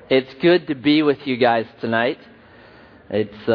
It's good to be with you guys tonight. It's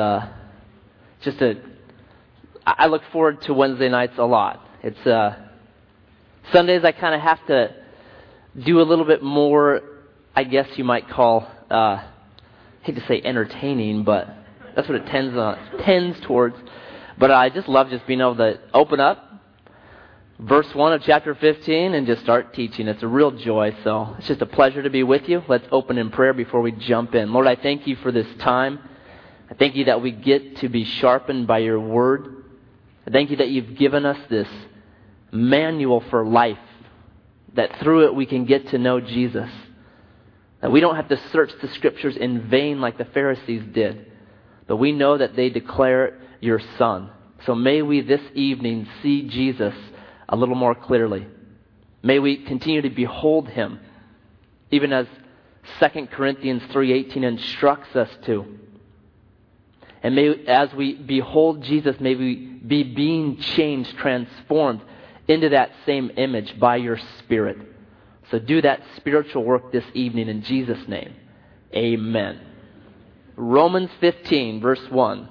I look forward to Wednesday nights a lot. Sundays I kind of have to do a little bit more, I guess you might call, I hate to say entertaining, but that's what it tends towards. But I just love just being able to open up verse 1 of chapter 15 and just start teaching. It's a real joy, so it's just a pleasure to be with you. Let's open in prayer before we jump in. Lord, I thank you for this time. I thank you that we get to be sharpened by your word. I thank you that you've given us this manual for life, that through it we can get to know Jesus, that we don't have to search the scriptures in vain like the Pharisees did, but we know that they declare your Son. So may we this evening see Jesus a little more clearly. May we continue to behold him, even as 2 Corinthians 3:18 instructs us to. And may, as we behold Jesus, may we be being changed, transformed into that same image by your Spirit. So do that spiritual work this evening in Jesus' name. Amen. Romans 15, verse 1.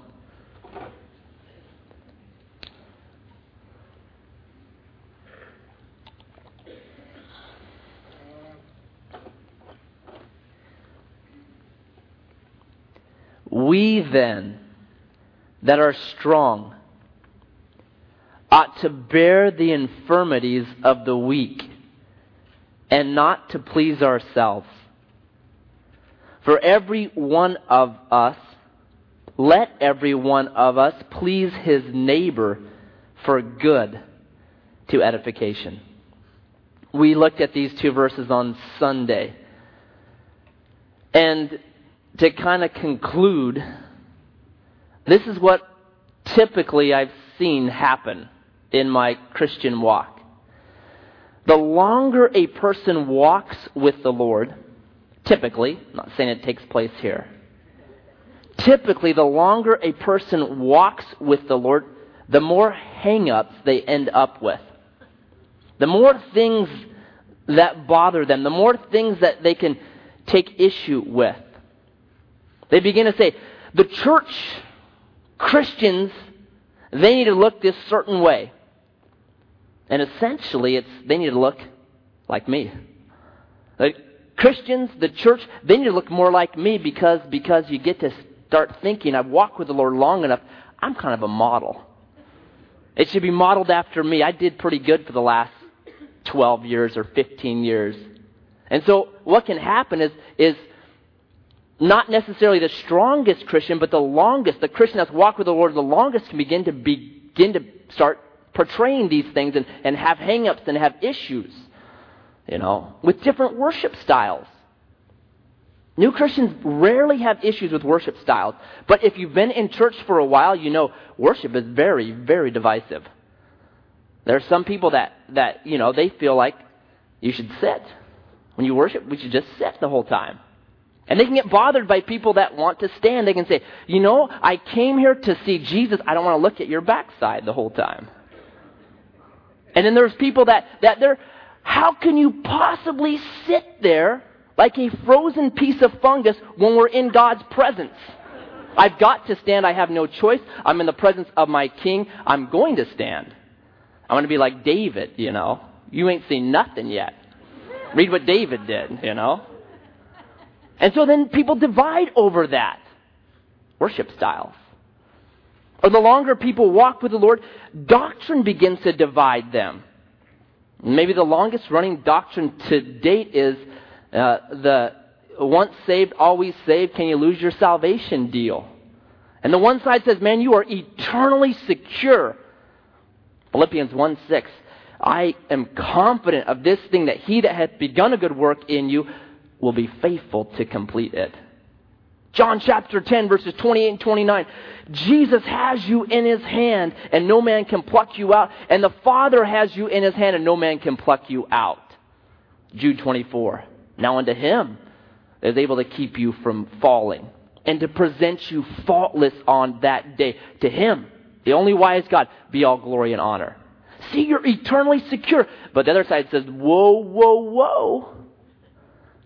We then, that are strong, ought to bear the infirmities of the weak, and not to please ourselves. For every one of us, let every one of us please his neighbor for good, to edification. We looked at these two verses on Sunday, and to kind of conclude, this is what typically I've seen happen in my Christian walk. The longer a person walks with the Lord, typically, I'm not saying it takes place here, typically the longer a person walks with the Lord, the more hang-ups they end up with. The more things that bother them, the more things that they can take issue with. They begin to say, the church, Christians, they need to look this certain way. And essentially, they need to look like me. Like Christians, the church, they need to look more like me because you get to start thinking, I've walked with the Lord long enough, I'm kind of a model. It should be modeled after me. I did pretty good for the last 12 years or 15 years. And so what can happen is not necessarily the strongest Christian, but the longest, the Christian that's walked with the Lord the longest can begin to start portraying these things and have hang-ups and have issues, with different worship styles. New Christians rarely have issues with worship styles, but if you've been in church for a while, worship is very, very divisive. There are some people that they feel like you should sit. When you worship, we should just sit the whole time. And they can get bothered by people that want to stand. They can say, I came here to see Jesus. I don't want to look at your backside the whole time. And then there's people that how can you possibly sit there like a frozen piece of fungus when we're in God's presence? I've got to stand. I have no choice. I'm in the presence of my King. I'm going to stand. I want to be like David, You ain't seen nothing yet. Read what David did, And so then people divide over that. Worship styles. Or the longer people walk with the Lord, doctrine begins to divide them. Maybe the longest running doctrine to date is the once saved, always saved, can you lose your salvation deal. And the one side says, man, you are eternally secure. Philippians 1:6, I am confident of this thing, that he that hath begun a good work in you will be faithful to complete it. John chapter 10, verses 28 and 29. Jesus has you in his hand, and no man can pluck you out. And the Father has you in his hand, and no man can pluck you out. Jude 24. Now unto him that is able to keep you from falling, and to present you faultless on that day. To him, the only wise God, be all glory and honor. See, you're eternally secure. But the other side says, whoa, whoa, whoa.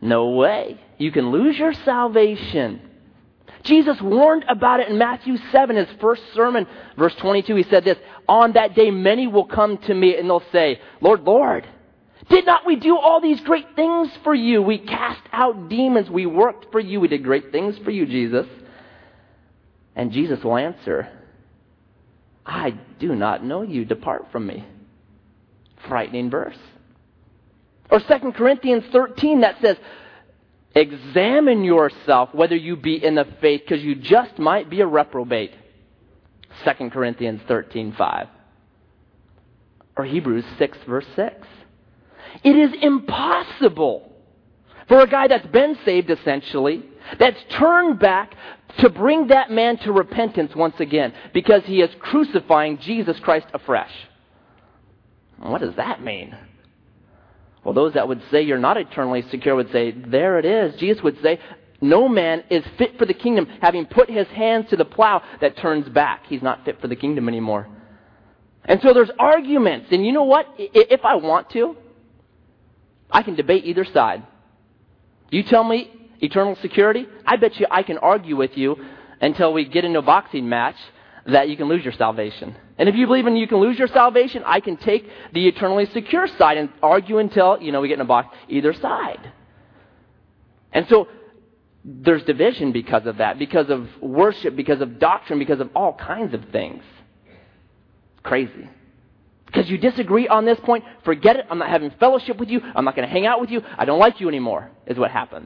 No way. You can lose your salvation. Jesus warned about it in Matthew 7, his first sermon. Verse 22, he said this, "On that day many will come to me and they'll say, 'Lord, Lord, did not we do all these great things for you? We cast out demons. We worked for you. We did great things for you, Jesus.' And Jesus will answer, 'I do not know you. Depart from me.'" Frightening verse. Or 2 Corinthians 13 that says, "Examine yourself whether you be in the faith, because you just might be a reprobate." 2 Corinthians 13:5. Or Hebrews 6, verse 6. It is impossible for a guy that's been saved, essentially, that's turned back, to bring that man to repentance once again, because he is crucifying Jesus Christ afresh. What does that mean? Well, those that would say you're not eternally secure would say, there it is. Jesus would say, no man is fit for the kingdom, having put his hands to the plow that turns back. He's not fit for the kingdom anymore. And so there's arguments. And you know what? If I want to, I can debate either side. You tell me eternal security, I bet you I can argue with you until we get into a boxing match that you can lose your salvation. And if you believe in you can lose your salvation, I can take the eternally secure side and argue until, we get in a box either side. And so there's division because of that, because of worship, because of doctrine, because of all kinds of things. Crazy. Because you disagree on this point, forget it. I'm not having fellowship with you. I'm not going to hang out with you. I don't like you anymore, is what happens.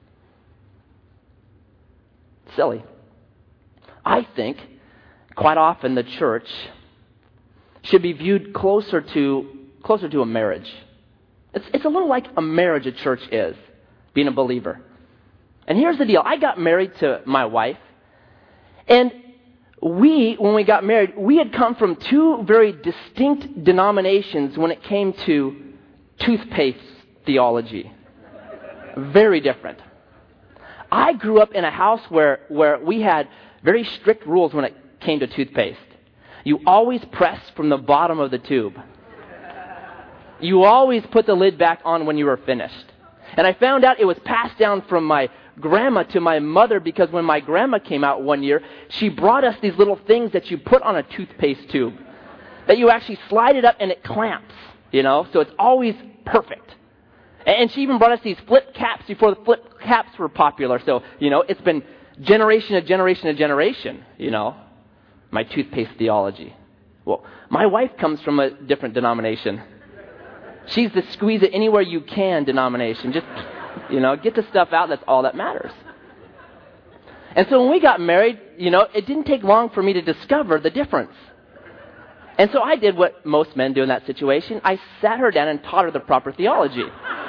Silly. I think quite often the church should be viewed closer to a marriage. It's a little like a marriage a church is, being a believer. And here's the deal. I got married to my wife, and when we got married, we had come from two very distinct denominations when it came to toothpaste theology. Very different. I grew up in a house where we had very strict rules when it came to toothpaste. You always press from the bottom of the tube. You always put the lid back on when you were finished. And I found out it was passed down from my grandma to my mother, because when my grandma came out one year, she brought us these little things that you put on a toothpaste tube, that you actually slide it up and it clamps, so it's always perfect. And she even brought us these flip caps before the flip caps were popular. So, it's been generation to generation to generation, my toothpaste theology. Well, my wife comes from a different denomination. She's the squeeze it anywhere you can denomination. Just, get the stuff out. That's all that matters. And so when we got married, it didn't take long for me to discover the difference. And so I did what most men do in that situation. I sat her down and taught her the proper theology.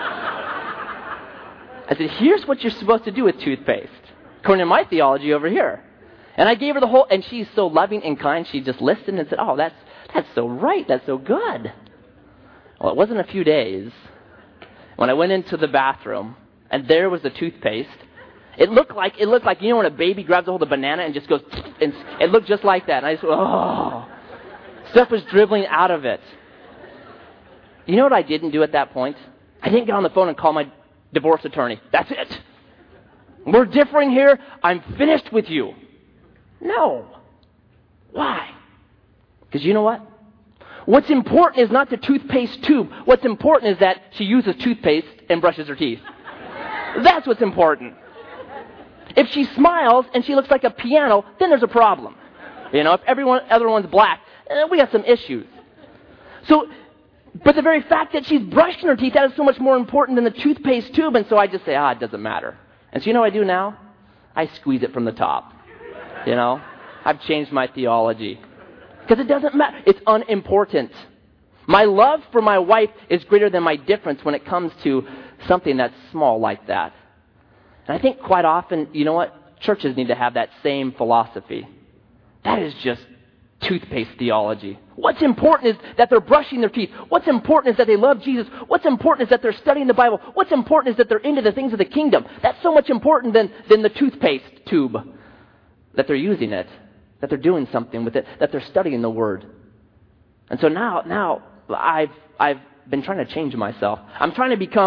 I said, here's what you're supposed to do with toothpaste, according to my theology over here. And I gave her the whole, and she's so loving and kind, she just listened and said, oh, that's so right, that's so good. Well, it wasn't a few days when I went into the bathroom, and there was the toothpaste. It looked like when a baby grabs a hold of a banana and just goes, and it looked just like that. And I just, stuff was dribbling out of it. You know what I didn't do at that point? I didn't get on the phone and call my divorce attorney. That's it. We're differing here. I'm finished with you. No. Why? Because you know what? What's important is not the toothpaste tube. What's important is that she uses toothpaste and brushes her teeth. That's what's important. If she smiles and she looks like a piano, then there's a problem. If everyone's black, we got some issues. So, but the very fact that she's brushing her teeth, that is so much more important than the toothpaste tube. And so I just say, it doesn't matter. And so you know what I do now? I squeeze it from the top. I've changed my theology. Because it doesn't matter. It's unimportant. My love for my wife is greater than my difference when it comes to something that's small like that. And I think quite often, you know what? Churches need to have that same philosophy. That is just toothpaste theology. What's important is that they're brushing their teeth. What's important is that they love Jesus. What's important is that they're studying the Bible. What's important is that they're into the things of the kingdom. That's so much important than the toothpaste tube. That they're using it. That they're doing something with it. That they're studying the Word. And so now I've been trying to change myself. I'm trying to become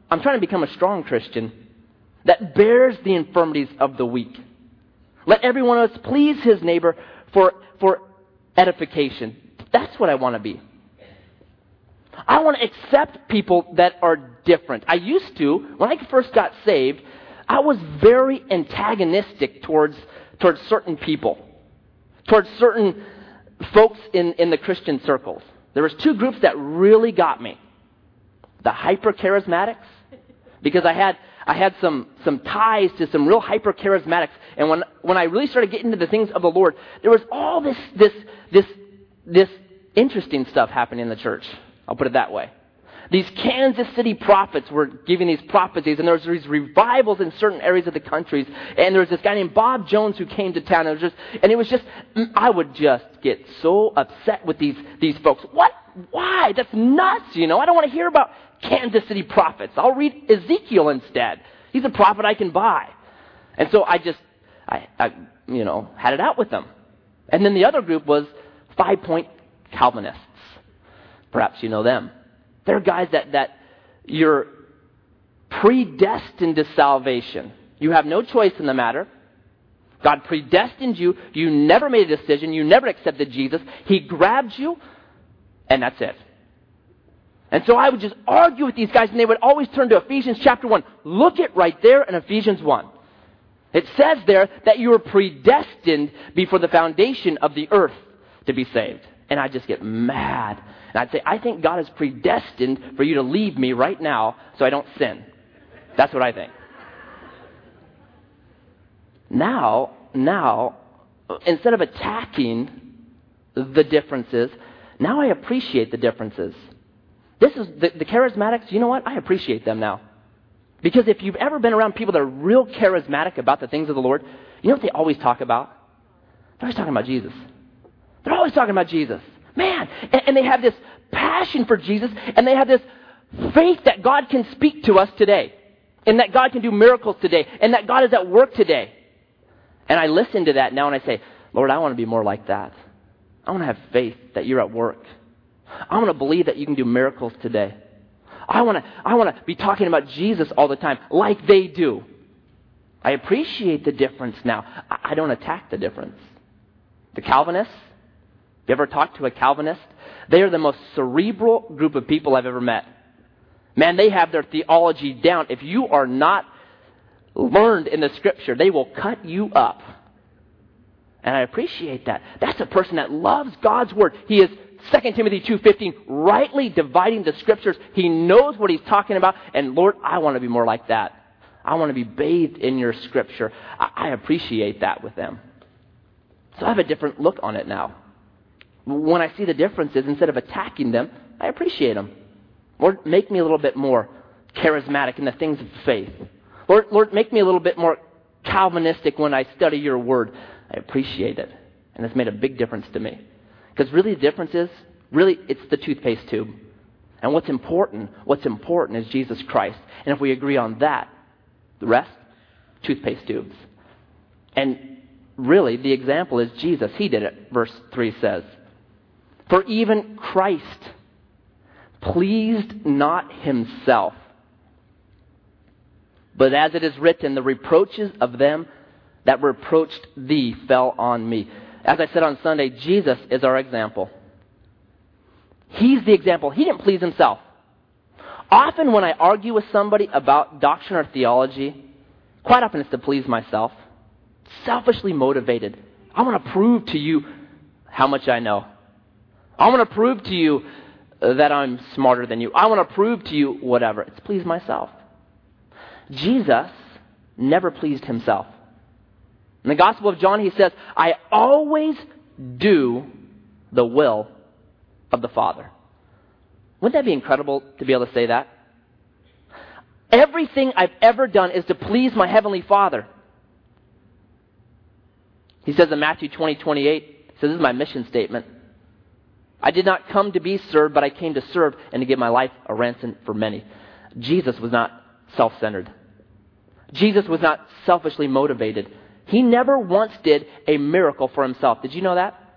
I'm trying to become a strong Christian that bears the infirmities of the weak. Let every one of us please his neighbor for edification. That's what I want to be. I want to accept people that are different. I used to, when I first got saved, I was very antagonistic towards certain people, towards certain folks in the Christian circles. There was two groups that really got me. The hyper-charismatics, because I had some ties to some real hyper-charismatics, and when I really started getting into the things of the Lord, there was all this interesting stuff happening in the church. I'll put it that way. These Kansas City prophets were giving these prophecies, and there was these revivals in certain areas of the countries. And there was this guy named Bob Jones who came to town. I would just get so upset with these folks. What? Why? That's nuts, I don't want to hear about Kansas City prophets. I'll read Ezekiel instead. He's a prophet I can buy. And so I had it out with them. And then the other group was 5-point Calvinists. Perhaps you know them. They're guys that you're predestined to salvation. You have no choice in the matter. God predestined you. You never made a decision. You never accepted Jesus. He grabbed you, and that's it. And so I would just argue with these guys, and they would always turn to Ephesians chapter 1. Look it right there in Ephesians 1. It says there that you were predestined before the foundation of the earth to be saved. And I'd just get mad. And I'd say, I think God is predestined for you to leave me right now so I don't sin. That's what I think. Now, instead of attacking the differences, now I appreciate the differences. This is the charismatics, you know what? I appreciate them now. Because if you've ever been around people that are real charismatic about the things of the Lord, you know what they always talk about? They're always talking about Jesus. They're always talking about Jesus. Man, and they have this passion for Jesus, and they have this faith that God can speak to us today, and that God can do miracles today, and that God is at work today. And I listen to that now, and I say, Lord, I want to be more like that. I want to have faith that you're at work. I want to believe that you can do miracles today. I want to be talking about Jesus all the time, like they do. I appreciate the difference now. I don't attack the difference. The Calvinists, if you ever talk to a Calvinist, they are the most cerebral group of people I've ever met. Man, they have their theology down. If you are not learned in the Scripture, they will cut you up. And I appreciate that. That's a person that loves God's Word. He is, 2 Timothy 2:15, rightly dividing the Scriptures. He knows what he's talking about. And Lord, I want to be more like that. I want to be bathed in your Scripture. I appreciate that with them. So I have a different look on it now. When I see the differences, instead of attacking them, I appreciate them. Lord, make me a little bit more charismatic in the things of faith. Lord, make me a little bit more Calvinistic when I study your Word. I appreciate it. And it's made a big difference to me. Because really the difference is, it's the toothpaste tube. And what's important is Jesus Christ. And if we agree on that, the rest, toothpaste tubes. And really, the example is Jesus. He did it, verse 3 says. For even Christ pleased not himself, but as it is written, the reproaches of them that reproached thee fell on me. As I said on Sunday, Jesus is our example. He's the example. He didn't please himself. Often when I argue with somebody about doctrine or theology, quite often it's to please myself. Selfishly motivated. I want to prove to you how much I know. I want to prove to you that I'm smarter than you. I want to prove to you whatever. It's please myself. Jesus never pleased himself. In the Gospel of John, he says, I always do the will of the Father. Wouldn't that be incredible to be able to say that? Everything I've ever done is to please my Heavenly Father. He says in Matthew 20:28, he says, this is my mission statement. I did not come to be served, but I came to serve and to give my life a ransom for many. Jesus was not self-centered. Jesus was not selfishly motivated. He never once did a miracle for himself. Did you know that?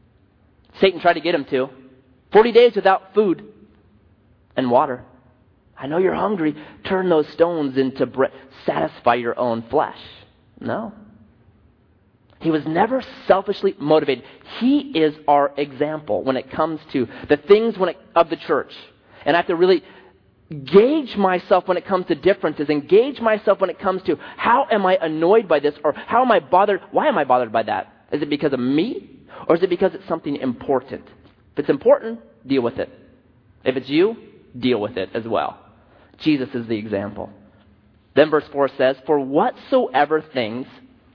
Satan tried to get him to. 40 days without food and water. I know you're hungry. Turn those stones into bread. Satisfy your own flesh. No. He was never selfishly motivated. He is our example when it comes to the things of the church. And I have to really gauge myself when it comes to differences, and gauge myself when it comes to how am I annoyed by this, or how am I bothered? Why am I bothered by that? Is it because of me, or is it because it's something important? If it's important, deal with it. If it's you, deal with it as well. Jesus is the example. Then verse 4 says, "For whatsoever things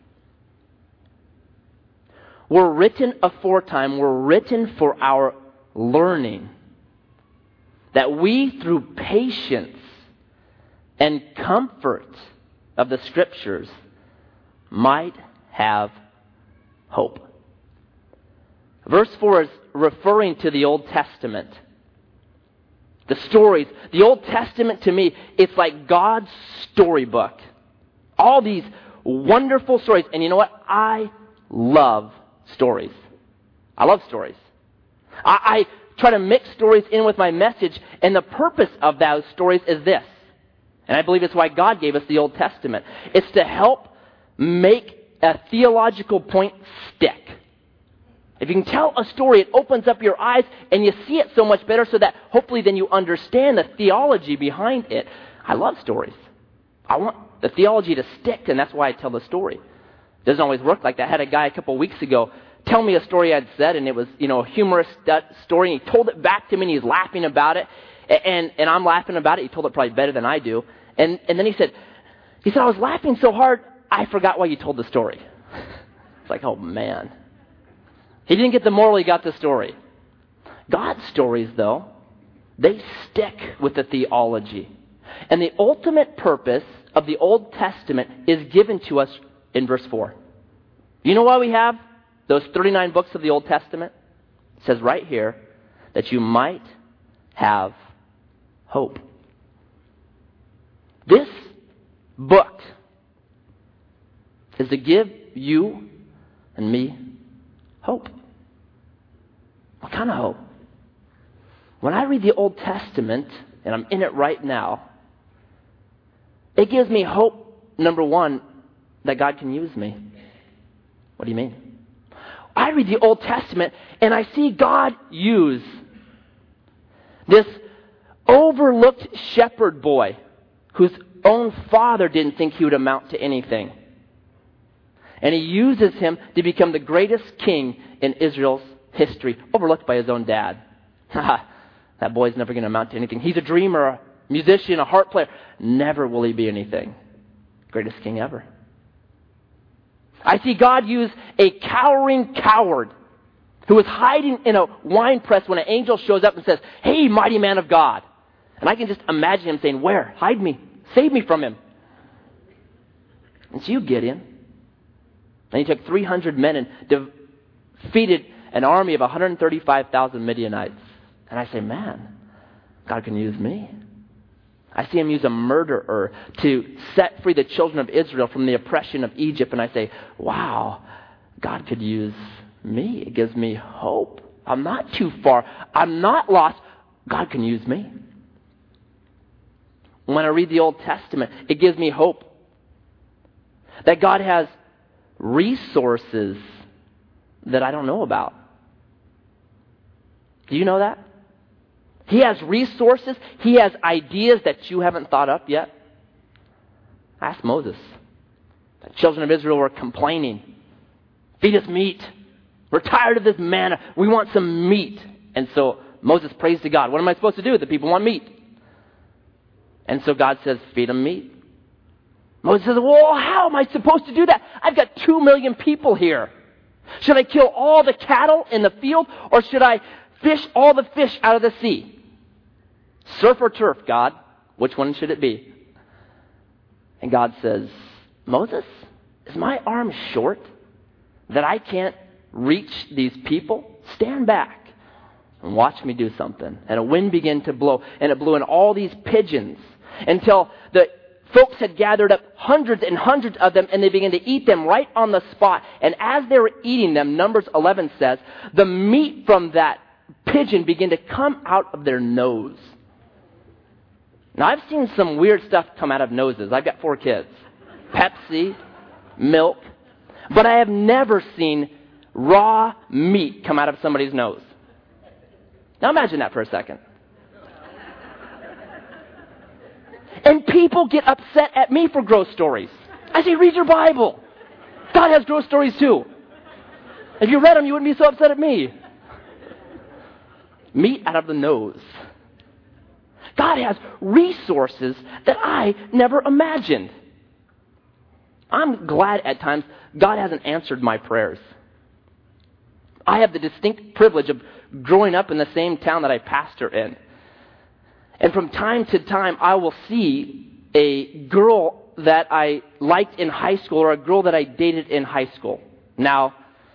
were written aforetime were written for our learning, that we through patience and comfort of the Scriptures might have hope." Verse 4 is referring to the Old Testament. The stories. The Old Testament, to me, it's like God's storybook. All these wonderful stories. And you know what? I love stories. I love stories. I try to mix stories in with my message, and the purpose of those stories is this. And I believe it's why God gave us the Old Testament. It's to help make a theological point stick. If you can tell a story, it opens up your eyes and you see it so much better, so that hopefully then you understand the theology behind it. I love stories. I want the theology to stick, and that's why I tell the story. It doesn't always work like that. I had a guy a couple of weeks ago tell me a story I'd said, and it was, a humorous story, and he told it back to me, and he's laughing about it, and I'm laughing about it. He told it probably better than I do. And then he said, I was laughing so hard, I forgot why you told the story. It's like, oh man. He didn't get the moral, he got the story. God's stories, though, they stick with the theology. And the ultimate purpose of the Old Testament is given to us in verse 4. You know why we have those 39 books of the Old Testament? It says right here that you might have hope. This book is to give you and me hope. What kind of hope? When I read the Old Testament, and I'm in it right now, it gives me hope, number one, that God can use me. What do you mean? I read the Old Testament, and I see God use this overlooked shepherd boy whose own father didn't think he would amount to anything. And he uses him to become the greatest king in Israel's history, overlooked by his own dad. That boy's never going to amount to anything. He's a dreamer, a musician, a harp player. Never will he be anything. Greatest king ever. I see God use a cowering coward who was hiding in a wine press when an angel shows up and says, "Hey, mighty man of God." And I can just imagine him saying, "Where? Hide me. Save me from him." It's you, Gideon. And he took 300 men and defeated an army of 135,000 Midianites. And I say, man, God can use me. I see him use a murderer to set free the children of Israel from the oppression of Egypt. And I say, wow, God could use me. It gives me hope. I'm not too far. I'm not lost. God can use me. When I read the Old Testament, it gives me hope that God has resources that I don't know about. Do you know that? He has resources. He has ideas that you haven't thought up yet. Ask Moses. The children of Israel were complaining. Feed us meat. We're tired of this manna. We want some meat. And so Moses prays to God. What am I supposed to do? The people want meat. And so God says, feed them meat. Moses says, well, how am I supposed to do that? I've got 2 million people here. Should I kill all the cattle in the field, or should I fish all the fish out of the sea? Surf or turf, God? Which one should it be? And God says, Moses, is my arm short that I can't reach these people? Stand back and watch me do something. And a wind began to blow, and it blew in all these pigeons until the folks had gathered up hundreds and hundreds of them, and they began to eat them right on the spot. And as they were eating them, Numbers 11 says, the meat from that pigeon began to come out of their nose. Now, I've seen some weird stuff come out of noses. I've got 4 kids. Pepsi, milk. But I have never seen raw meat come out of somebody's nose. Now imagine that for a second. And people get upset at me for gross stories. I say, read your Bible. God has gross stories too. If you read them, you wouldn't be so upset at me. Meat out of the nose. God has resources that I never imagined. I'm glad at times God hasn't answered my prayers. I have the distinct privilege of growing up in the same town that I pastor in. And from time to time, I will see a girl that I liked in high school or a girl that I dated in high school. Now,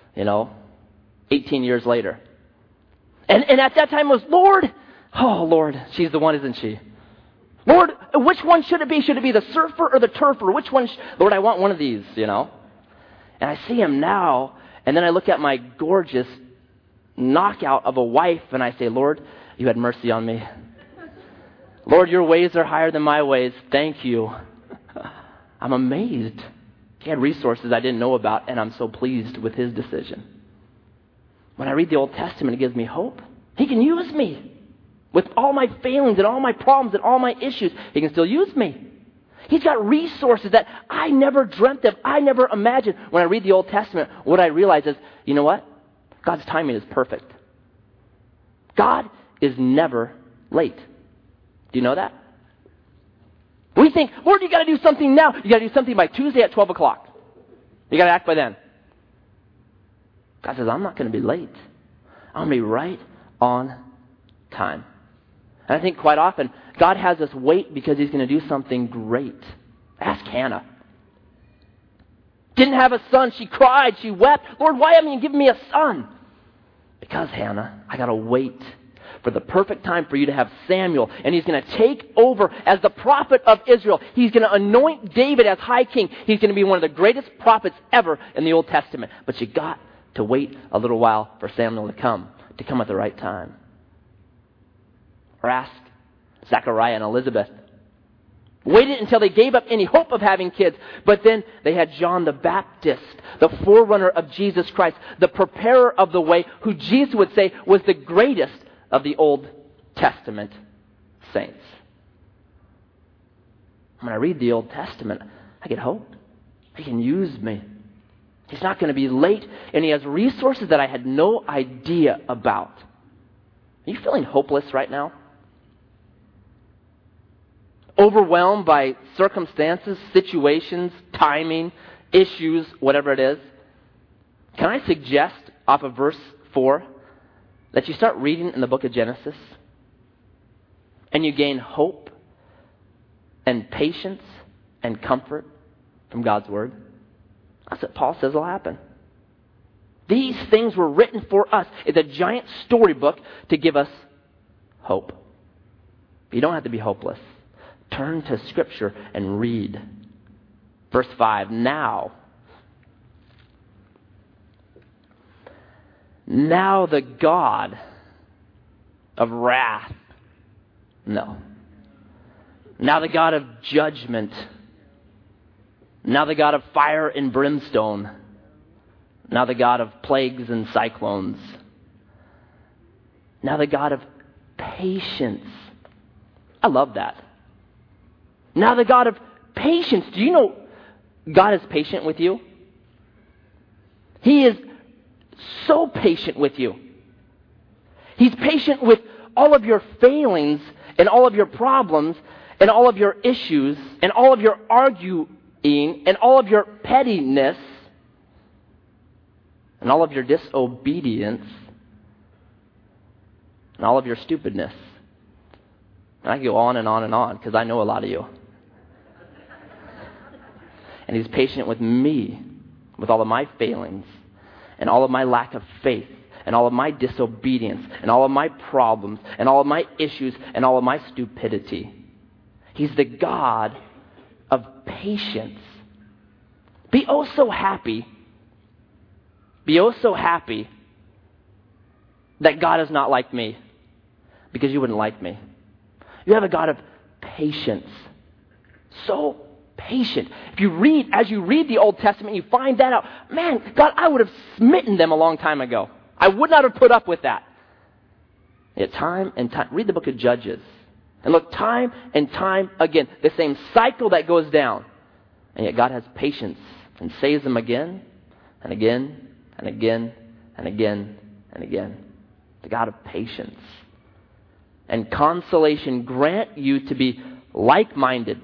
18 years later. And at that time it was, Lord, oh Lord, she's the one, isn't she? Lord, which one should it be? Should it be the surfer or the turfer? Which one? Lord, I want one of these, And I see him now, and then I look at my gorgeous knockout of a wife, and I say, Lord, you had mercy on me. Lord, your ways are higher than my ways. Thank you. I'm amazed. He had resources I didn't know about, and I'm so pleased with his decision. When I read the Old Testament, it gives me hope. He can use me. With all my failings and all my problems and all my issues, he can still use me. He's got resources that I never dreamt of, I never imagined. When I read the Old Testament, what I realize is, you know what? God's timing is perfect. God is never late. Do you know that? We think, Lord, you got to do something now. You got to do something by Tuesday at 12 o'clock. You got to act by then. God says, I'm not going to be late. I'm going to be right on time. And I think quite often, God has us wait because he's going to do something great. Ask Hannah. Didn't have a son. She cried. She wept. Lord, why haven't you given me a son? Because, Hannah, I got to wait for the perfect time for you to have Samuel. And he's going to take over as the prophet of Israel. He's going to anoint David as high king. He's going to be one of the greatest prophets ever in the Old Testament. But you got to wait a little while for Samuel to come at the right time. Or ask Zechariah and Elizabeth. Waited until they gave up any hope of having kids. But then they had John the Baptist, the forerunner of Jesus Christ, the preparer of the way, who Jesus would say was the greatest of the Old Testament saints. When I read the Old Testament, I get hope. He can use me. He's not going to be late, and he has resources that I had no idea about. Are you feeling hopeless right now? Overwhelmed by circumstances, situations, timing, issues, whatever it is? Can I suggest, off of verse 4, that you start reading in the book of Genesis and you gain hope and patience and comfort from God's Word? That's what Paul says will happen. These things were written for us. It's a giant storybook to give us hope. You don't have to be hopeless. Turn to Scripture and read. Verse 5, now the God of wrath, now the God of judgment, now the God of fire and brimstone, now the God of plagues and cyclones, now the God of patience. I love that. Now the God of patience. Do you know God is patient with you? He is so patient with you. He's patient with all of your failings and all of your problems and all of your issues and all of your arguing and all of your pettiness and all of your disobedience and all of your stupidness. And I can go on and on and on because I know a lot of you. And he's patient with me, with all of my failings, and all of my lack of faith, and all of my disobedience, and all of my problems, and all of my issues, and all of my stupidity. He's the God of patience. Be oh so happy that God is not like me, because you wouldn't like me. You have a God of patience. So patient. As you read the Old Testament, you find that out. Man, God, I would have smitten them a long time ago. I would not have put up with that. Yet time and time, read the book of Judges. And look, time and time again, the same cycle that goes down. And yet God has patience and saves them again and again and again and again and again. The God of patience and consolation grant you to be like-minded,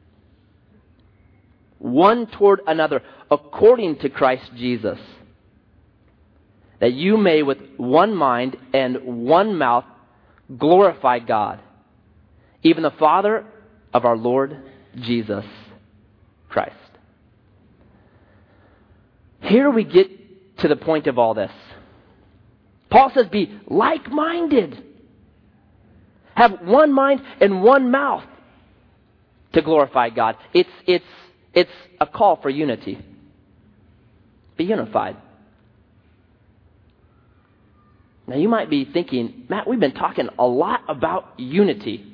one toward another, according to Christ Jesus, that you may with one mind and one mouth glorify God, even the Father of our Lord Jesus Christ. Here we get to the point of all this. Paul says, be like-minded. Have one mind and one mouth to glorify God. It's a call for unity. Be unified. Now you might be thinking, Matt, we've been talking a lot about unity.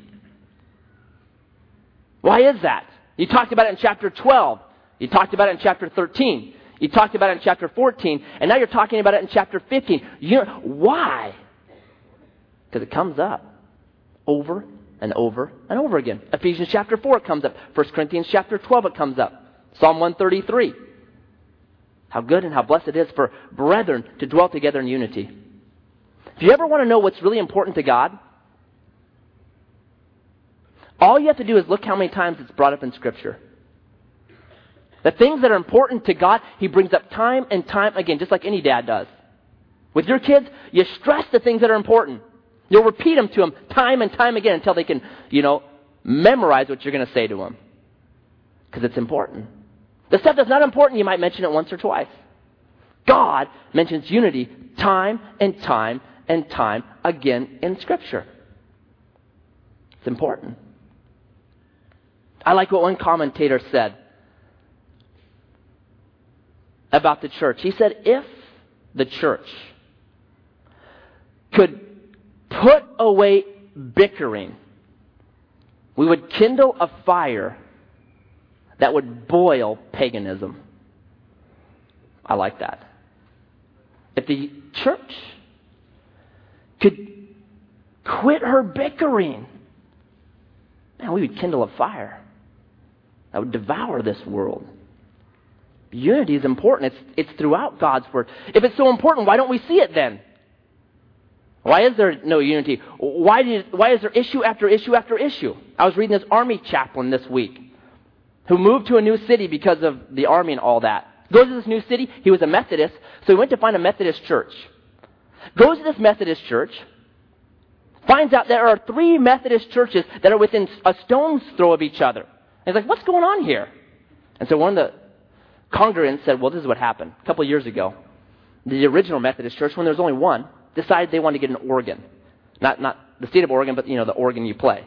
Why is that? You talked about it in chapter 12. You talked about it in chapter 13. You talked about it in chapter 14. And now you're talking about it in chapter 15. Why? Because it comes up over and over and over again. Ephesians chapter 4 it comes up. 1 Corinthians chapter 12 it comes up. Psalm 133. How good and how blessed it is for brethren to dwell together in unity. If you ever want to know what's really important to God, all you have to do is look how many times it's brought up in Scripture. The things that are important to God, He brings up time and time again, just like any dad does. With your kids, you stress the things that are important. You'll repeat them to them time and time again until they can, memorize what you're going to say to them. Because it's important. The stuff that's not important, you might mention it once or twice. God mentions unity time and time and time again in Scripture. It's important. I like what one commentator said about the church. He said, if the church could put away bickering, we would kindle a fire that would boil paganism. I like that. If the church could quit her bickering, man, we would kindle a fire that would devour this world. Unity is important. It's throughout God's Word. If it's so important, why don't we see it then? Why is there no unity? Why is there issue after issue after issue? I was reading this army chaplain this week who moved to a new city because of the army and all that. Goes to this new city. He was a Methodist, so he went to find a Methodist church. Goes to this Methodist church, finds out there are 3 Methodist churches that are within a stone's throw of each other. And he's like, what's going on here? And so one of the congregants said, well, this is what happened. A couple of years ago, the original Methodist church, when there was only one, decided they wanted to get an organ. Not the state of Oregon, but, the organ you play.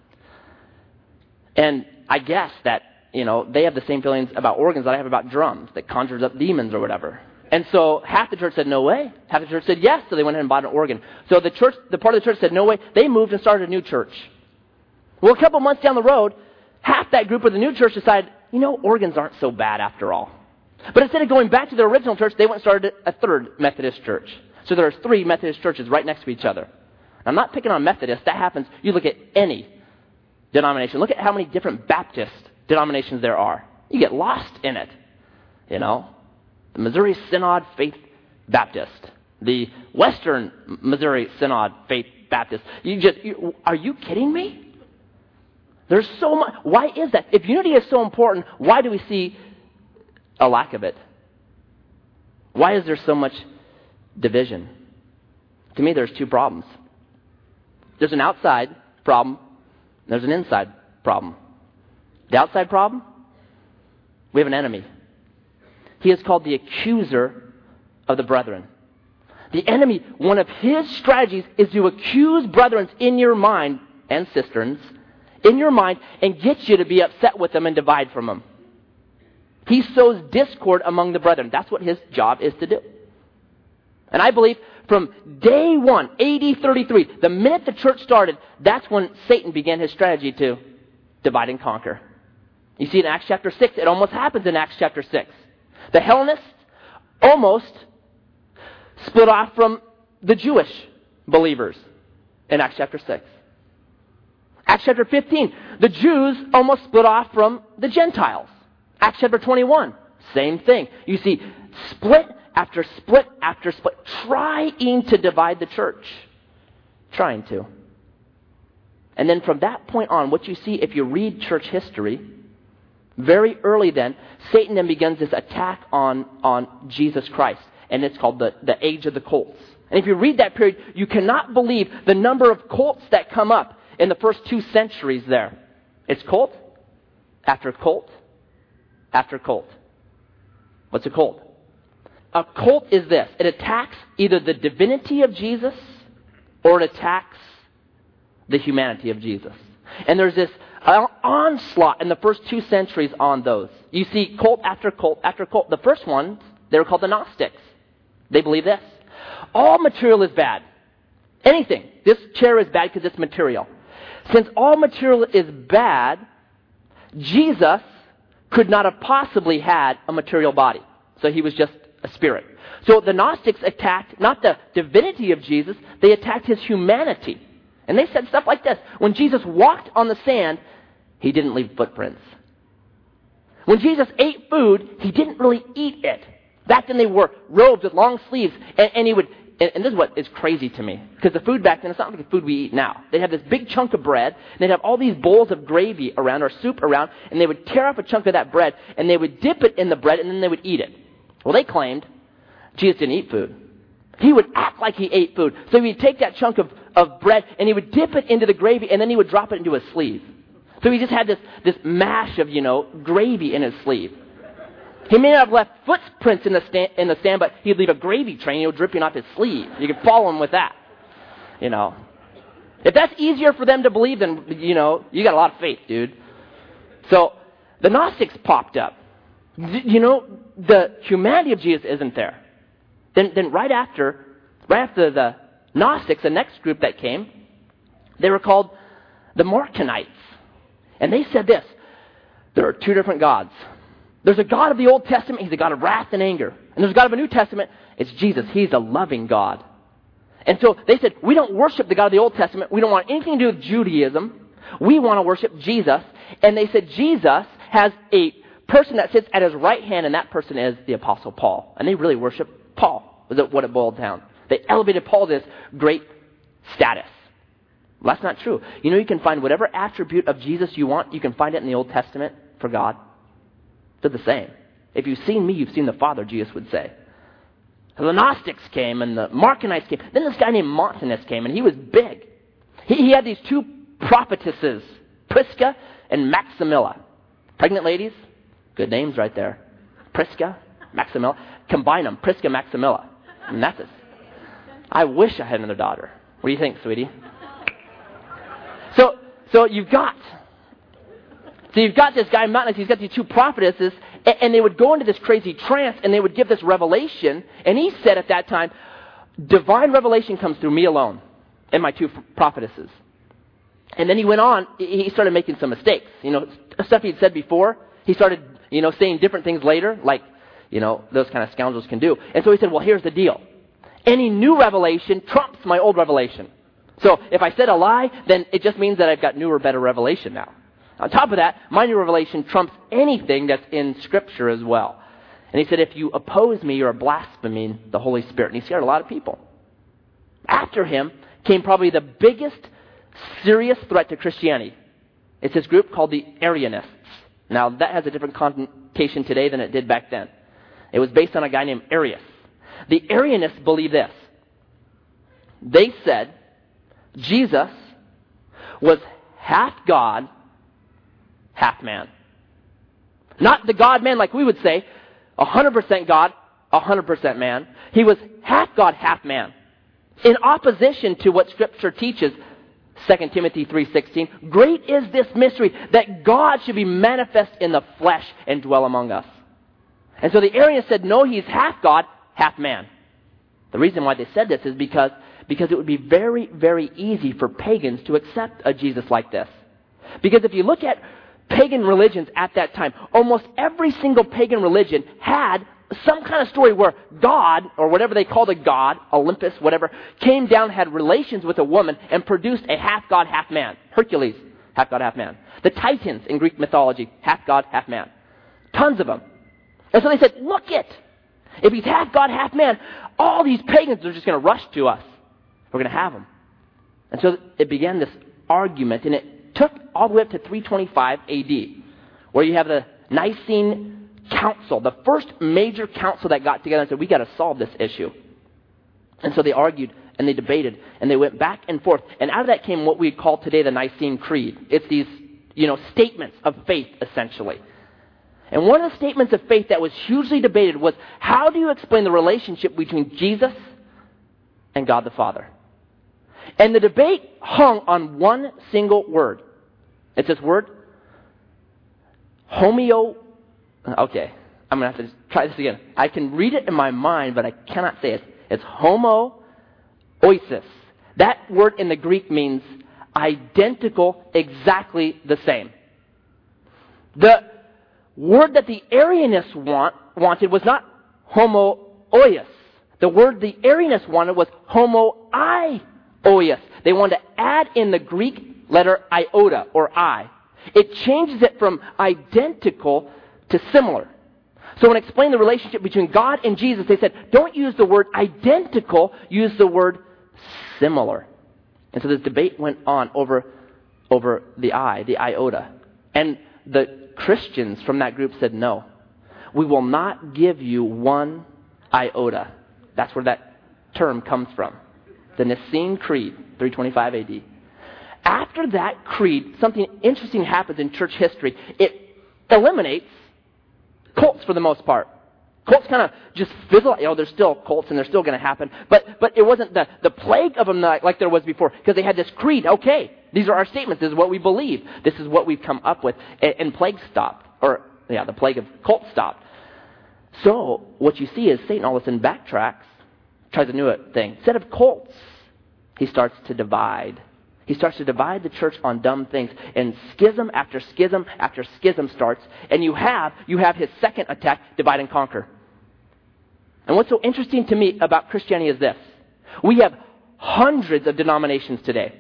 And I guess that, they have the same feelings about organs that I have about drums, that conjures up demons or whatever. And so half the church said, no way. Half the church said, yes. So they went ahead and bought an organ. So the part of the church said, no way. They moved and started a new church. Well, a couple months down the road, half that group of the new church decided, organs aren't so bad after all. But instead of going back to their original church, they went and started a 3rd Methodist church. So there's 3 Methodist churches right next to each other. I'm not picking on Methodists. That happens. You look at any denomination. Look at how many different Baptist denominations there are. You get lost in it. The Missouri Synod Faith Baptist. The Western Missouri Synod Faith Baptist. Are you kidding me? There's so much. Why is that? If unity is so important, why do we see a lack of it? Why is there so much division? To me, there's 2 problems. There's an outside problem, and there's an inside problem. The outside problem, we have an enemy. He is called the accuser of the brethren. The enemy, one of his strategies is to accuse brethren in your mind, and cisterns, in your mind, and get you to be upset with them and divide from them. He sows discord among the brethren. That's what his job is to do. And I believe from day one, AD 33, the minute the church started, that's when Satan began his strategy to divide and conquer. You see in Acts chapter 6, it almost happens in Acts chapter 6. The Hellenists almost split off from the Jewish believers in Acts chapter 6. Acts chapter 15, the Jews almost split off from the Gentiles. Acts chapter 21, same thing. You see split after split after split, trying to divide the church. Trying to. And then from that point on, what you see if you read church history, very early then, Satan then begins this attack on Jesus Christ. And it's called the age of the cults. And if you read that period, you cannot believe the number of cults that come up in the first 2 centuries there. It's cult after cult after cult. What's a cult? A cult is this. It attacks either the divinity of Jesus or it attacks the humanity of Jesus. And there's this onslaught in the first 2 centuries on those. You see cult after cult after cult. The first ones, they were called the Gnostics. They believe this. All material is bad. Anything. This chair is bad because it's material. Since all material is bad, Jesus could not have possibly had a material body. So he was just a spirit. So the Gnostics attacked not the divinity of Jesus, they attacked his humanity. And they said stuff like this. When Jesus walked on the sand, he didn't leave footprints. When Jesus ate food, he didn't really eat it. Back then they wore robes with long sleeves, and he would, and this is what is crazy to me, because the food back then, it's not like the food we eat now. They'd have this big chunk of bread, and they'd have all these bowls of gravy around, or soup around, and they would tear off a chunk of that bread, and they would dip it in the bread, and then they would eat it. Well, they claimed Jesus didn't eat food. He would act like he ate food. So he would take that chunk of bread, and he would dip it into the gravy, and then he would drop it into his sleeve. So he just had this mash of, gravy in his sleeve. He may not have left footprints in the sand, but he'd leave a gravy train, dripping off his sleeve. You could follow him with that. If that's easier for them to believe, then, you got a lot of faith, dude. So the Gnostics popped up. The humanity of Jesus isn't there. Then right after the Gnostics, the next group that came, they were called the Marcionites. And they said this: there are 2 different gods. There's a God of the Old Testament, he's a God of wrath and anger. And there's a God of the New Testament, it's Jesus, he's a loving God. And so they said, we don't worship the God of the Old Testament, we don't want anything to do with Judaism, we want to worship Jesus. And they said Jesus has a person that sits at his right hand, and that person is the Apostle Paul. And they really worship Paul, is what it boiled down. They elevated Paul to this great status. Well, that's not true. You can find whatever attribute of Jesus you want, you can find it in the Old Testament for God. They're the same. If you've seen me, you've seen the Father, Jesus would say. The Gnostics came, and the Marcionites came. Then this guy named Montanus came, and he was big. He had these 2 prophetesses, Prisca and Maximilla. Pregnant ladies? Good names right there. Prisca, Maximilla. Combine them, Prisca, Maximilla. And that's it. I wish I had another daughter. What do you think, sweetie? So you've got this guy, Montanus, he's got these 2 prophetesses, and they would go into this crazy trance, and they would give this revelation, and he said at that time, divine revelation comes through me alone and my 2 prophetesses. And then he went on, he started making some mistakes. Stuff he'd said before, he started, saying different things later, like, those kind of scoundrels can do. And so he said, well, here's the deal. Any new revelation trumps my old revelation. So if I said a lie, then it just means that I've got newer, better revelation now. On top of that, my new revelation trumps anything that's in Scripture as well. And he said, if you oppose me, you're blaspheming the Holy Spirit. And he scared a lot of people. After him came probably the biggest serious threat to Christianity. It's this group called the Arianists. Now, that has a different connotation today than it did back then. It was based on a guy named Arius. The Arianists believed this. They said Jesus was half God, half man. Not the God-man like we would say, 100% God, 100% man. He was half God, half man. In opposition to what Scripture teaches, 2 Timothy 3:16, great is this mystery, that God should be manifest in the flesh and dwell among us. And so the Arians said, no, he's half God, half man. The reason why they said this is because it would be very, very easy for pagans to accept a Jesus like this. Because if you look at pagan religions at that time. Almost every single pagan religion had some kind of story where God, or whatever they called a god, Olympus, whatever, came down, had relations with a woman, and produced a half-god, half-man. Hercules, half-god, half-man. The Titans in Greek mythology, half-god, half-man. Tons of them. And so they said, look it! If he's half-god, half-man, all these pagans are just going to rush to us. We're going to have them. And so it began this argument, and it took all the way up to 325 A.D., where you have the Nicene Council, the first major council that got together and said, we got to solve this issue. And so they argued and they debated and they went back and forth. And out of that came what we call today the Nicene Creed. It's these, statements of faith, essentially. And one of the statements of faith that was hugely debated was, how do you explain the relationship between Jesus and God the Father? And the debate hung on one single word. It's this word, Okay, I'm going to have to try this again. I can read it in my mind, but I cannot say it. It's homoousis. That word in the Greek means identical, exactly the same. The word that the Arianists wanted was not homoousios. The word the Arianists wanted was homoiousios. They wanted to add in the Greek letter iota, or I. It changes it from identical to similar. So when explaining the relationship between God and Jesus, they said, don't use the word identical, use the word similar. And so this debate went on over the I, the iota. And the Christians from that group said, no, we will not give you one iota. That's where that term comes from. The Nicene Creed, 325 A.D. After that creed, something interesting happens in church history. It eliminates cults for the most part. Cults kind of just fizzle out. There's still cults and they're still going to happen. But it wasn't the plague of them like there was before, because they had this creed. Okay, these are our statements. This is what we believe. This is what we've come up with. And plague stopped. The plague of cults stopped. So what you see is Satan all of a sudden backtracks, tries a new thing. Instead of cults, he starts to divide. He starts to divide the church on dumb things, and schism after schism after schism starts, and you have his second attack, divide and conquer. And what's so interesting to me about Christianity is this. We have hundreds of denominations today.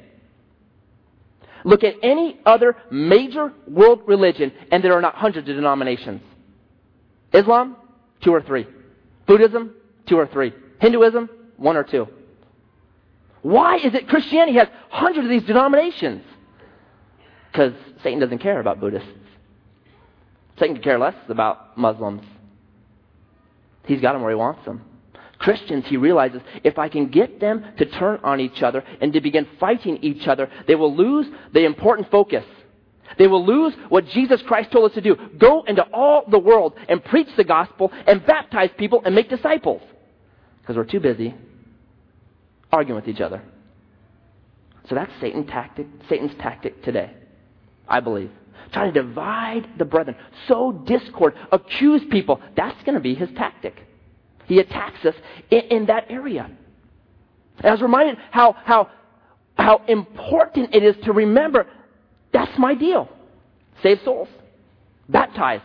Look at any other major world religion, and there are not hundreds of denominations. Islam, 2 or 3. Buddhism, 2 or 3. Hinduism, 1 or 2. Why is it Christianity has hundreds of these denominations? Because Satan doesn't care about Buddhists. Satan can care less about Muslims. He's got them where he wants them. Christians, he realizes, if I can get them to turn on each other and to begin fighting each other, they will lose the important focus. They will lose what Jesus Christ told us to do. Go into all the world and preach the gospel and baptize people and make disciples. Because we're too busy arguing with each other. So that's Satan's tactic today, I believe. Trying to divide the brethren, sow discord, accuse people. That's going to be his tactic. He attacks us in that area. And I was reminded how important it is to remember, that's my deal. Save souls. Baptize.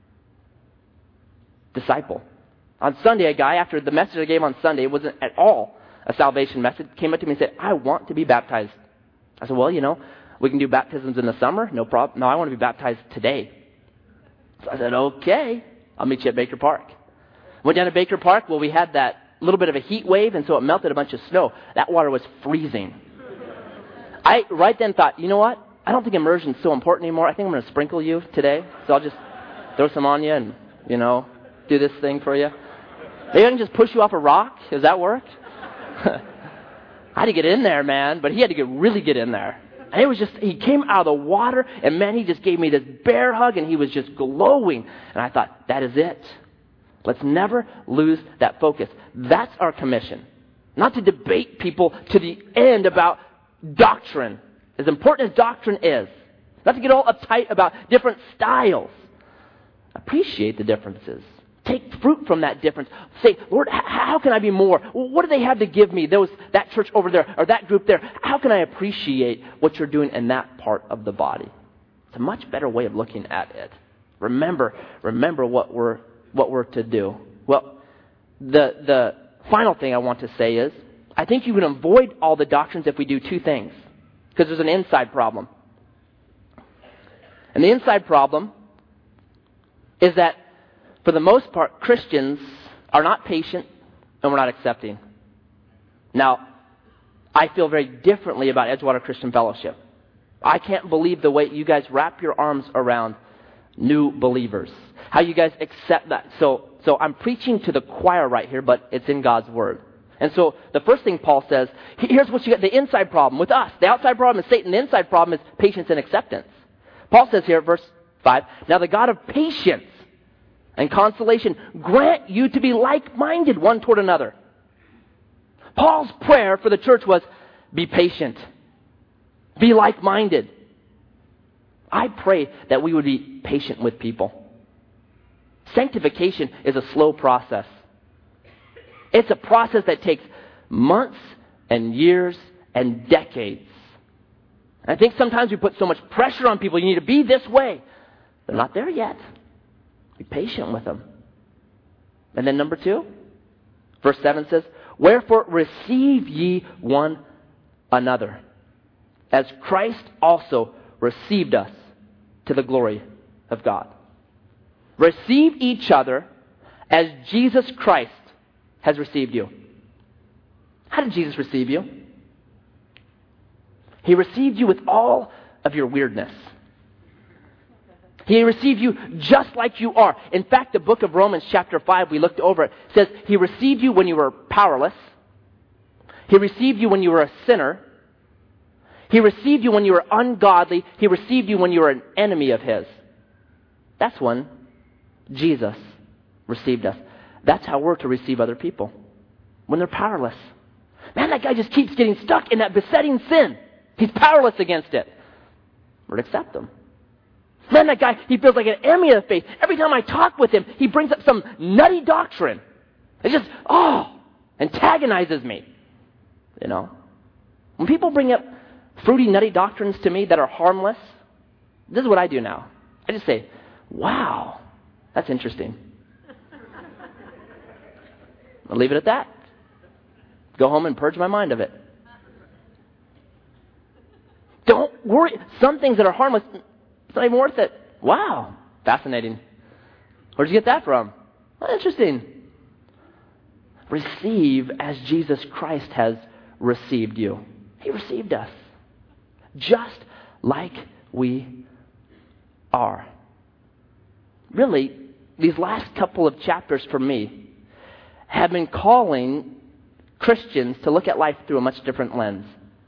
Disciple. On Sunday, a guy, after the message I gave on Sunday, it wasn't at all a salvation message, came up to me and said, I want to be baptized. I said, well, we can do baptisms in the summer. No problem. No, I want to be baptized today. So I said, okay, I'll meet you at Baker Park. Went down to Baker Park. Well, we had that little bit of a heat wave, and so it melted a bunch of snow. That water was freezing. I right then thought, you know what? I don't think immersion is so important anymore. I think I'm going to sprinkle you today. So I'll just throw some on you and, do this thing for you. Maybe I can just push you off a rock. Does that work? I had to get in there, man, but he had to really get in there. And it was just, he came out of the water, and man, he just gave me this bear hug, and he was just glowing. And I thought, that is it. Let's never lose that focus. That's our commission. Not to debate people to the end about doctrine, as important as doctrine is. Not to get all uptight about different styles. Appreciate the differences. Take fruit from that difference. Say, Lord, how can I be more? What do they have to give me? That church over there or that group there. How can I appreciate what you're doing in that part of the body? It's a much better way of looking at it. Remember what we're to do. Well, the final thing I want to say is, I think you can avoid all the doctrines if we do two things. Because there's an inside problem. And the inside problem is that, for the most part, Christians are not patient and we're not accepting. Now, I feel very differently about Edgewater Christian Fellowship. I can't believe the way you guys wrap your arms around new believers. How you guys accept that. So I'm preaching to the choir right here, but it's in God's Word. And so the first thing Paul says, here's what you got, the inside problem with us. The outside problem is Satan. The inside problem is patience and acceptance. Paul says here, verse 5, now the God of patience and consolation grant you to be like-minded one toward another. Paul's prayer for the church was, be patient. Be like-minded. I pray that we would be patient with people. Sanctification is a slow process. It's a process that takes months and years and decades. And I think sometimes we put so much pressure on people. You need to be this way. They're not there yet. Be patient with them. And then number 2, verse 7 says, wherefore receive ye one another, as Christ also received us to the glory of God. Receive each other as Jesus Christ has received you. How did Jesus receive you? He received you with all of your weirdness. He received you just like you are. In fact, the book of Romans chapter 5, we looked over it, says He received you when you were powerless. He received you when you were a sinner. He received you when you were ungodly. He received you when you were an enemy of His. That's when Jesus received us. That's how we're to receive other people. When they're powerless. Man, that guy just keeps getting stuck in that besetting sin. He's powerless against it. We're to accept them. Man, that guy, he feels like an enemy of the faith. Every time I talk with him, he brings up some nutty doctrine. It just, antagonizes me. You know? When people bring up fruity, nutty doctrines to me that are harmless, this is what I do now. I just say, wow, that's interesting. I'll leave it at that. Go home and purge my mind of it. Don't worry. Some things that are harmless, it's not even worth it. Wow, fascinating. Where'd you get that from? Well, interesting. Receive as Jesus Christ has received you. He received us. Just like we are. Really, these last couple of chapters for me have been calling Christians to look at life through a much different lens.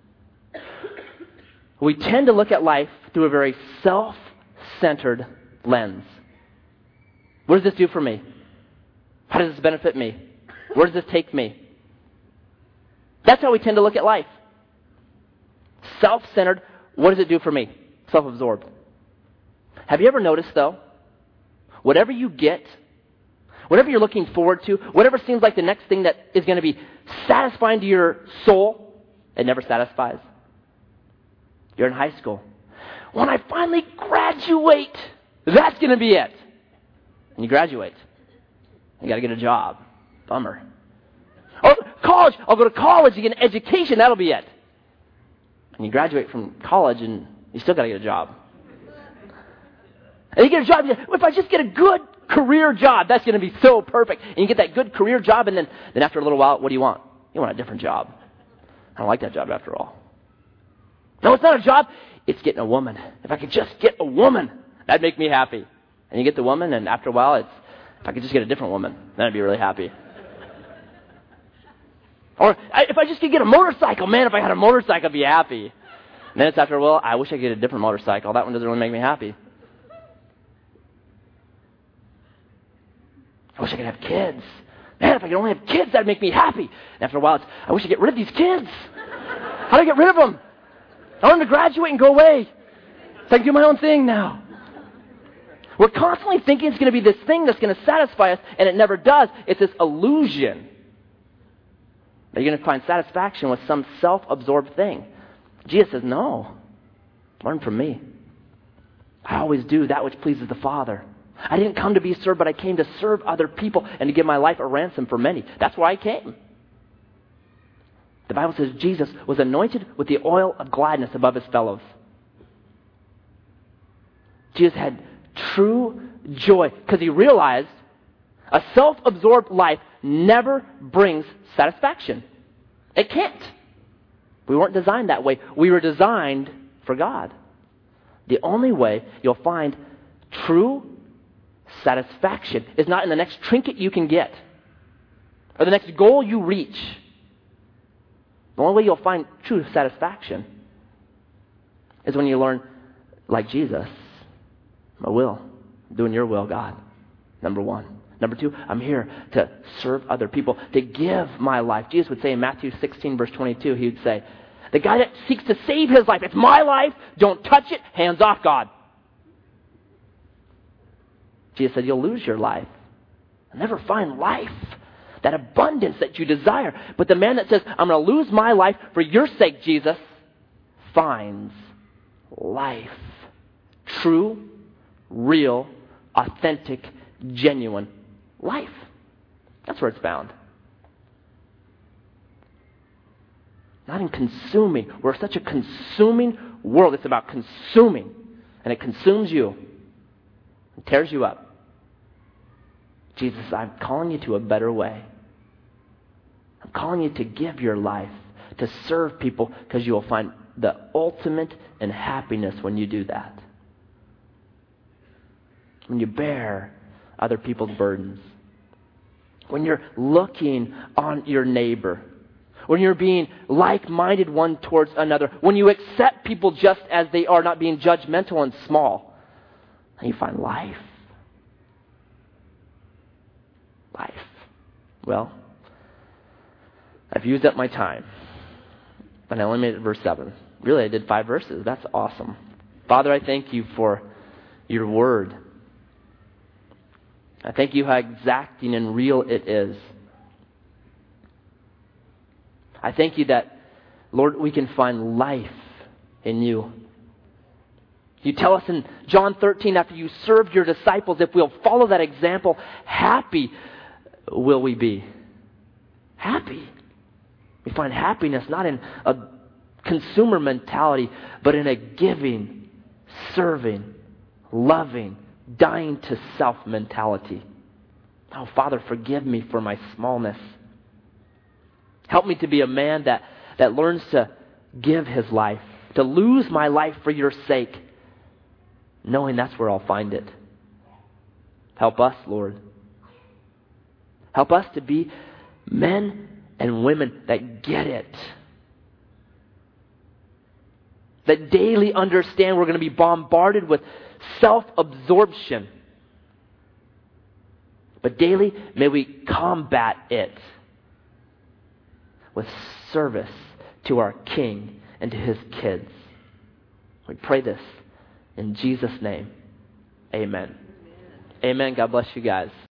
We tend to look at life through a very self-centered lens. What does this do for me? How does this benefit me? Where does this take me? That's how we tend to look at life. Self-centered, what does it do for me? Self-absorbed. Have you ever noticed, though, whatever you get, whatever you're looking forward to, whatever seems like the next thing that is going to be satisfying to your soul, it never satisfies. You're in high school. When I finally graduate, that's going to be it. And you graduate. You got to get a job. Bummer. Or college. I'll go to college to get an education. That'll be it. And you graduate from college and you still got to get a job. And you get a job. If I just get a good career job, that's going to be so perfect. And you get that good career job, and then after a little while, what do you want? You want a different job. I don't like that job after all. No, it's not a job. It's getting a woman. If I could just get a woman, that'd make me happy. And you get the woman, and after a while, it's, if I could just get a different woman, then I'd be really happy. Or if I just could get a motorcycle, man, if I had a motorcycle, I'd be happy. And then it's after a while, I wish I could get a different motorcycle. That one doesn't really make me happy. I wish I could have kids. Man, if I could only have kids, that'd make me happy. And after a while, it's, I wish I could get rid of these kids. How do I get rid of them? I want them to graduate and go away, so I can do my own thing now. We're constantly thinking it's going to be this thing that's going to satisfy us, and it never does. It's this illusion that you're going to find satisfaction with some self-absorbed thing. Jesus says, no. Learn from me. I always do that which pleases the Father. I didn't come to be served, but I came to serve other people and to give my life a ransom for many. That's why I came. The Bible says Jesus was anointed with the oil of gladness above his fellows. Jesus had true joy because he realized a self-absorbed life never brings satisfaction. It can't. We weren't designed that way. We were designed for God. The only way you'll find true satisfaction is not in the next trinket you can get or the next goal you reach. The only way you'll find true satisfaction is when you learn, like Jesus, my will, I'm doing your will, God, number one. Number two, I'm here to serve other people, to give my life. Jesus would say in Matthew 16, verse 22, he would say, the guy that seeks to save his life, it's my life, don't touch it, hands off, God. Jesus said, you'll lose your life. You'll never find life, that abundance that you desire. But the man that says, I'm going to lose my life for your sake, Jesus, finds life. True, real, authentic, genuine life. That's where it's found. Not in consuming. We're such a consuming world. It's about consuming. And it consumes you. It tears you up. Jesus, I'm calling you to a better way. I'm calling you to give your life, to serve people, because you will find the ultimate in happiness when you do that. When you bear other people's burdens. When you're looking on your neighbor. When you're being like-minded one towards another. When you accept people just as they are, not being judgmental and small. And you find life. Life. Well, I've used up my time. And I only made it to verse 7. Really, I did 5 verses. That's awesome. Father, I thank you for your word. I thank you how exacting and real it is. I thank you that, Lord, we can find life in you. You tell us in John 13, after you served your disciples, if we'll follow that example, happy will we be. Happy. We find happiness not in a consumer mentality, but in a giving, serving, loving, dying to self mentality. Oh, Father, forgive me for my smallness. Help me to be a man that learns to give his life, to lose my life for your sake, knowing that's where I'll find it. Help us, Lord. Help us to be men and women that get it. That daily understand we're going to be bombarded with self-absorption. But daily, may we combat it with service to our King and to his kids. We pray this in Jesus' name. Amen. Amen. God bless you guys.